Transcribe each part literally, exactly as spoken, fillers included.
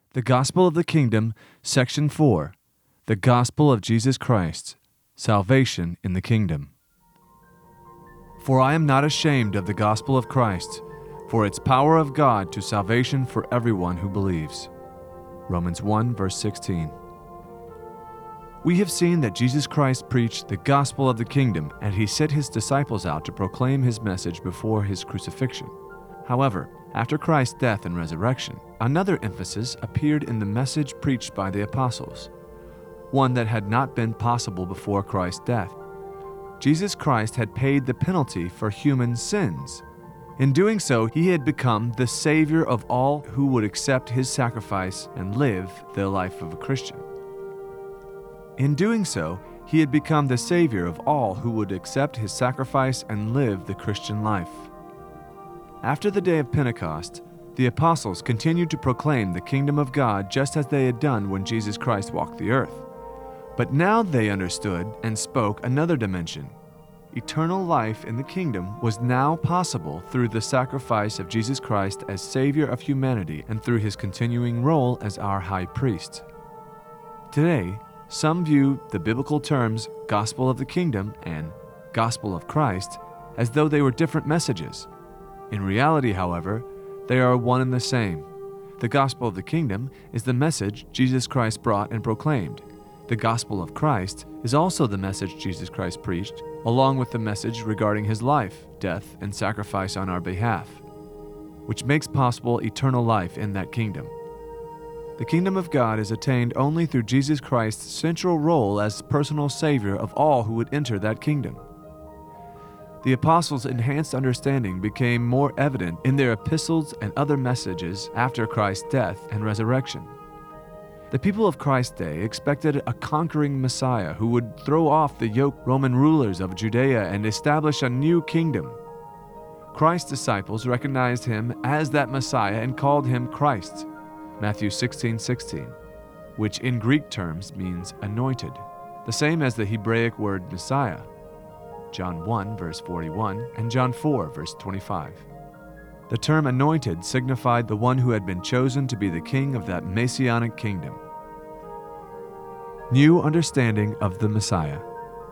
The Gospel of the Kingdom, Section four. The Gospel of Jesus Christ, Salvation in the Kingdom. For I am not ashamed of the gospel of Christ, for its power of God to salvation for everyone who believes. Romans one, verse sixteen. We have seen that Jesus Christ preached the gospel of the kingdom, and he sent his disciples out to proclaim his message before his crucifixion. However, after Christ's death and resurrection, another emphasis appeared in the message preached by the apostles, one that had not been possible before Christ's death. Jesus Christ had paid the penalty for human sins. In doing so, he had become the Savior of all who would accept his sacrifice and live the life of a Christian. In doing so, he had become the Savior of all who would accept his sacrifice and live the Christian life. After the day of Pentecost, the apostles continued to proclaim the kingdom of God just as they had done when Jesus Christ walked the earth. But now they understood and spoke another dimension. Eternal life in the kingdom was now possible through the sacrifice of Jesus Christ as Savior of humanity and through his continuing role as our high priest. Today, some view the biblical terms gospel of the kingdom and gospel of Christ as though they were different messages. In reality, however, they are one and the same. The gospel of the kingdom is the message Jesus Christ brought and proclaimed. The gospel of Christ is also the message Jesus Christ preached, along with the message regarding his life, death, and sacrifice on our behalf, which makes possible eternal life in that kingdom. The kingdom of God is attained only through Jesus Christ's central role as personal Savior of all who would enter that kingdom. The apostles' enhanced understanding became more evident in their epistles and other messages after Christ's death and resurrection. The people of Christ's day expected a conquering Messiah who would throw off the yoked Roman rulers of Judea and establish a new kingdom. Christ's disciples recognized him as that Messiah and called him Christ, Matthew sixteen sixteen, which in Greek terms means anointed, the same as the Hebraic word Messiah, John one, verse forty-one, and John four, verse twenty-five. The term anointed signified the one who had been chosen to be the king of that messianic kingdom. New understanding of the Messiah.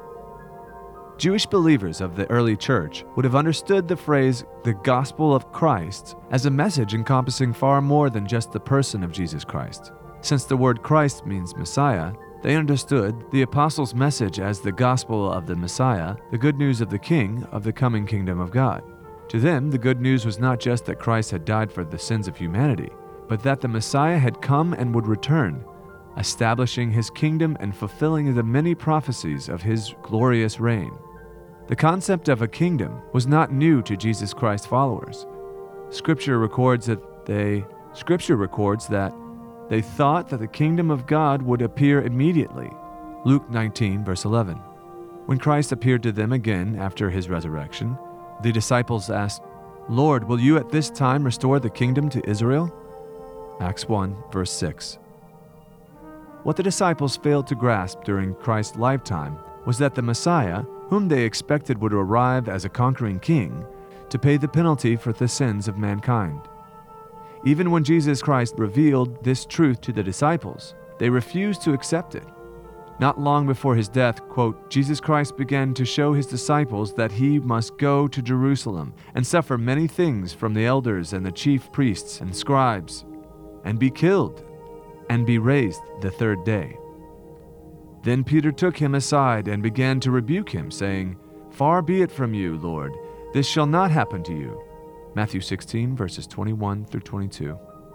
Jewish believers of the early church would have understood the phrase, the gospel of Christ, as a message encompassing far more than just the person of Jesus Christ. Since the word Christ means Messiah, they understood the apostles' message as the gospel of the Messiah, the good news of the King of the coming kingdom of God. To them, the good news was not just that Christ had died for the sins of humanity, but that the Messiah had come and would return, establishing his kingdom and fulfilling the many prophecies of his glorious reign. The concept of a kingdom was not new to Jesus Christ's followers. Scripture records that they Scripture records that they thought that the kingdom of God would appear immediately. Luke nineteen, verse eleven. When Christ appeared to them again after his resurrection, the disciples asked, "Lord, will you at this time restore the kingdom to Israel?" Acts one, verse six. What the disciples failed to grasp during Christ's lifetime was that the Messiah, whom they expected would arrive as a conquering king, to pay the penalty for the sins of mankind. Even when Jesus Christ revealed this truth to the disciples, they refused to accept it. Not long before his death, quote, Jesus Christ began to show his disciples that he must go to Jerusalem and suffer many things from the elders and the chief priests and scribes, and be killed, and be raised the third day. Then Peter took him aside and began to rebuke him, saying, "Far be it from you, Lord, this shall not happen to you." Matthew sixteen, verses twenty-one through twenty-two.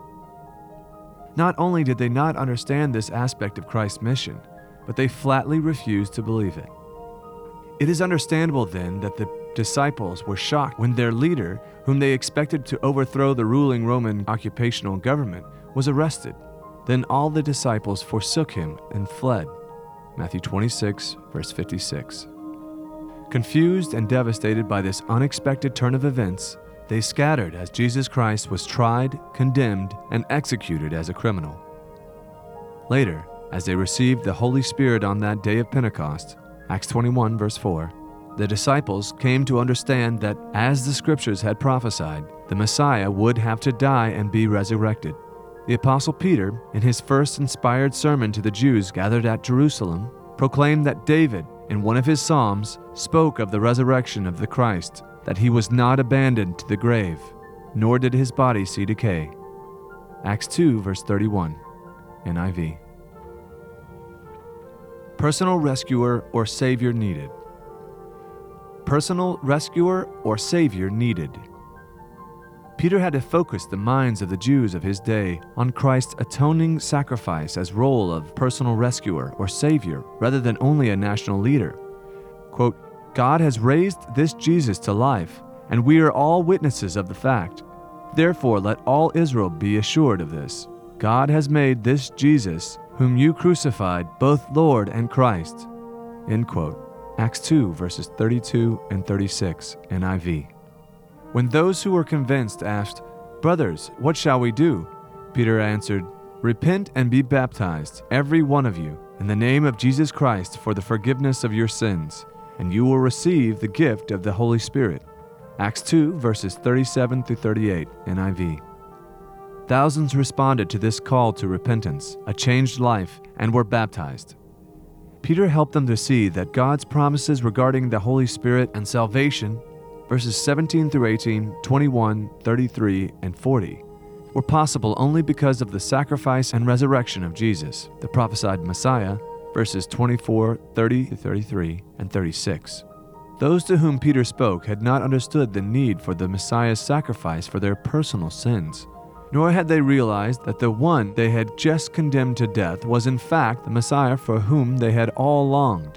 Not only did they not understand this aspect of Christ's mission, but they flatly refused to believe it. It is understandable then that the disciples were shocked when their leader, whom they expected to overthrow the ruling Roman occupational government, was arrested. Then all the disciples forsook him and fled. Matthew twenty-six, verse fifty-six. Confused and devastated by this unexpected turn of events, they scattered as Jesus Christ was tried, condemned, and executed as a criminal. Later, as they received the Holy Spirit on that day of Pentecost, Acts twenty-one, verse four, the disciples came to understand that, as the Scriptures had prophesied, the Messiah would have to die and be resurrected. The Apostle Peter, in his first inspired sermon to the Jews gathered at Jerusalem, proclaimed that David, in one of his Psalms, spoke of the resurrection of the Christ, that he was not abandoned to the grave, nor did his body see decay. Acts two, verse thirty-one, N I V. Personal rescuer or savior needed. Personal rescuer or savior needed. Peter had to focus the minds of the Jews of his day on Christ's atoning sacrifice as role of personal rescuer or savior rather than only a national leader. Quote, God has raised this Jesus to life, and we are all witnesses of the fact. Therefore, let all Israel be assured of this. God has made this Jesus, whom you crucified, both Lord and Christ. End quote. Acts two, verses thirty-two and thirty-six, N I V. When those who were convinced asked, Brothers, what shall we do? Peter answered, Repent and be baptized, every one of you, in the name of Jesus Christ for the forgiveness of your sins, and you will receive the gift of the Holy Spirit. Acts two, verses thirty-seven through thirty-eight, N I V. Thousands responded to this call to repentance, a changed life, and were baptized. Peter helped them to see that God's promises regarding the Holy Spirit and salvation, verses seventeen through eighteen, twenty-one, thirty-three, and forty, were possible only because of the sacrifice and resurrection of Jesus, the prophesied Messiah, verses twenty-four, thirty through thirty-three, and thirty-six. Those to whom Peter spoke had not understood the need for the Messiah's sacrifice for their personal sins, nor had they realized that the one they had just condemned to death was in fact the Messiah for whom they had all longed.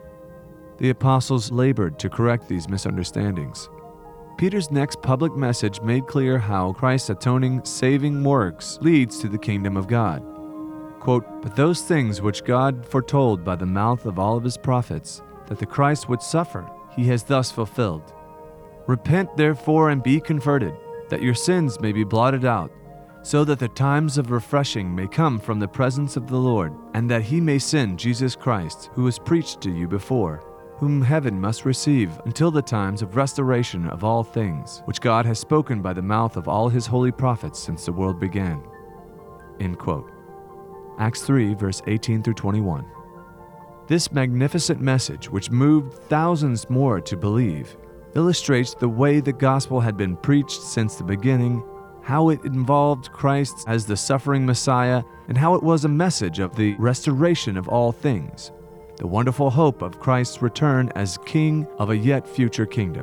The apostles labored to correct these misunderstandings. Peter's next public message made clear how Christ's atoning, saving works leads to the kingdom of God. Quote, But those things which God foretold by the mouth of all of his prophets, that the Christ would suffer, he has thus fulfilled. Repent therefore and be converted, that your sins may be blotted out, so that the times of refreshing may come from the presence of the Lord, and that he may send Jesus Christ, who was preached to you before, whom heaven must receive until the times of restoration of all things, which God has spoken by the mouth of all his holy prophets since the world began. End quote. Acts three, verse eighteen through twenty-one. This magnificent message, which moved thousands more to believe, illustrates the way the gospel had been preached since the beginning, how it involved Christ as the suffering Messiah, and how it was a message of the restoration of all things, the wonderful hope of Christ's return as King of a yet future kingdom.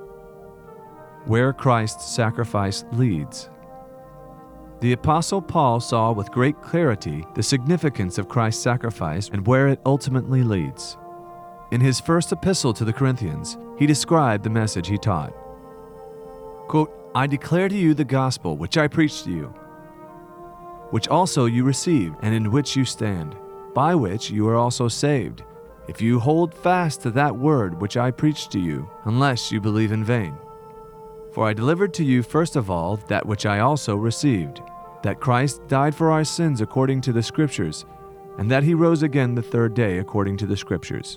Where Christ's sacrifice leads. The Apostle Paul saw with great clarity the significance of Christ's sacrifice and where it ultimately leads. In his first epistle to the Corinthians, he described the message he taught. Quote, I declare to you the gospel which I preached to you, which also you received, and in which you stand, by which you are also saved, if you hold fast to that word which I preached to you, unless you believe in vain. For I delivered to you first of all that which I also received, that Christ died for our sins according to the Scriptures, and that he rose again the third day according to the Scriptures.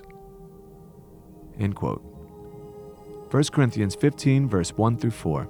End quote. First Corinthians fifteen, verse one through four.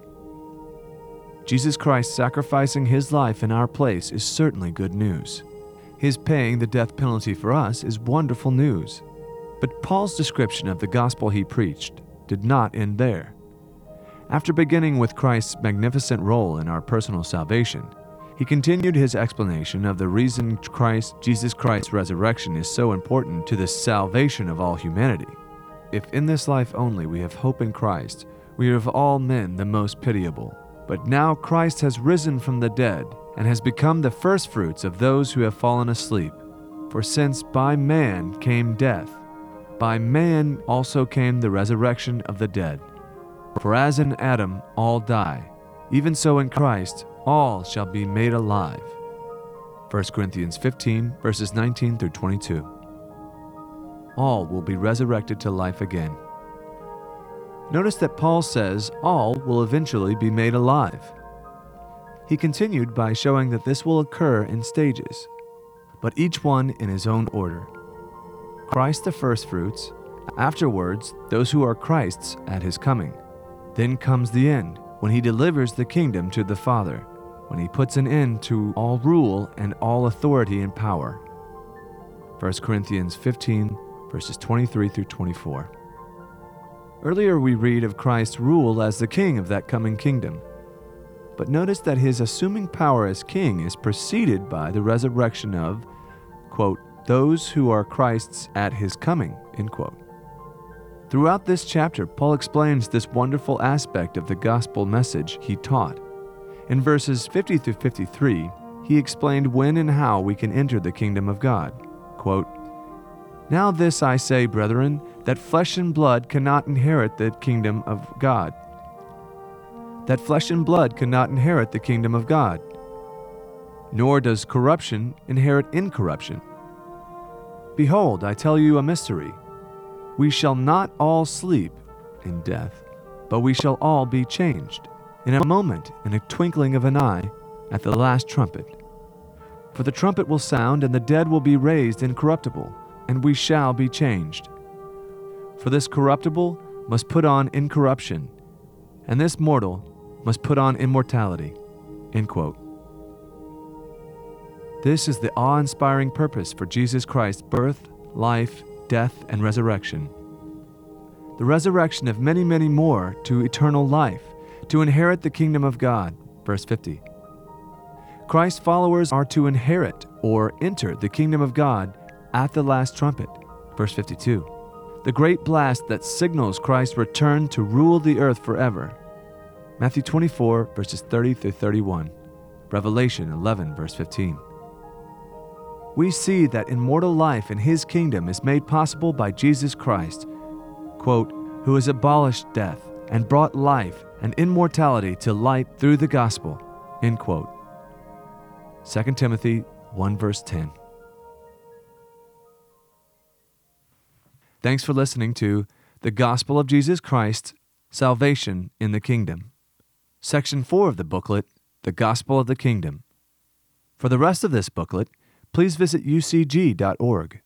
Jesus Christ sacrificing his life in our place is certainly good news. His paying the death penalty for us is wonderful news. But Paul's description of the gospel he preached did not end there. After beginning with Christ's magnificent role in our personal salvation, he continued his explanation of the reason Christ, Jesus Christ's resurrection is so important to the salvation of all humanity. If in this life only we have hope in Christ, we are of all men the most pitiable. But now Christ has risen from the dead and has become the firstfruits of those who have fallen asleep. For since by man came death, by man also came the resurrection of the dead. For as in Adam all die, even so in Christ all shall be made alive. First Corinthians fifteen, verses nineteen through twenty-two. All will be resurrected to life again. Notice that Paul says all will eventually be made alive. He continued by showing that this will occur in stages, but each one in his own order. Christ the firstfruits, afterwards those who are Christ's at his coming. Then comes the end, when he delivers the kingdom to the Father, when he puts an end to all rule and all authority and power. First Corinthians fifteen, verses twenty-three through twenty-four. Earlier we read of Christ's rule as the king of that coming kingdom. But notice that his assuming power as king is preceded by the resurrection of, quote, those who are Christ's at his coming, end quote. Throughout this chapter, Paul explains this wonderful aspect of the gospel message he taught. In verses fifty through fifty-three, he explained when and how we can enter the kingdom of God. Quote, now this I say, brethren, that flesh and blood cannot inherit the kingdom of God. That flesh and blood cannot inherit the kingdom of God, nor does corruption inherit incorruption. Behold, I tell you a mystery. We shall not all sleep in death, but we shall all be changed, in a moment, in a twinkling of an eye, at the last trumpet. For the trumpet will sound, and the dead will be raised incorruptible, and we shall be changed. For this corruptible must put on incorruption, and this mortal must put on immortality. End quote. This is the awe-inspiring purpose for Jesus Christ's birth, life, death, and resurrection. The resurrection of many, many more to eternal life, to inherit the kingdom of God. Verse fifty. Christ's followers are to inherit or enter the kingdom of God at the last trumpet. Verse fifty-two. The great blast that signals Christ's return to rule the earth forever. Matthew twenty-four, verses thirty through thirty-one. Revelation eleven, verse fifteen. We see that immortal life in his kingdom is made possible by Jesus Christ, quote, who has abolished death and brought life and immortality to light through the gospel, end quote. Second Timothy one, verse ten. Thanks for listening to The Gospel of Jesus Christ, Salvation in the Kingdom. Section four of the booklet, The Gospel of the Kingdom. For the rest of this booklet, please visit u c g dot org.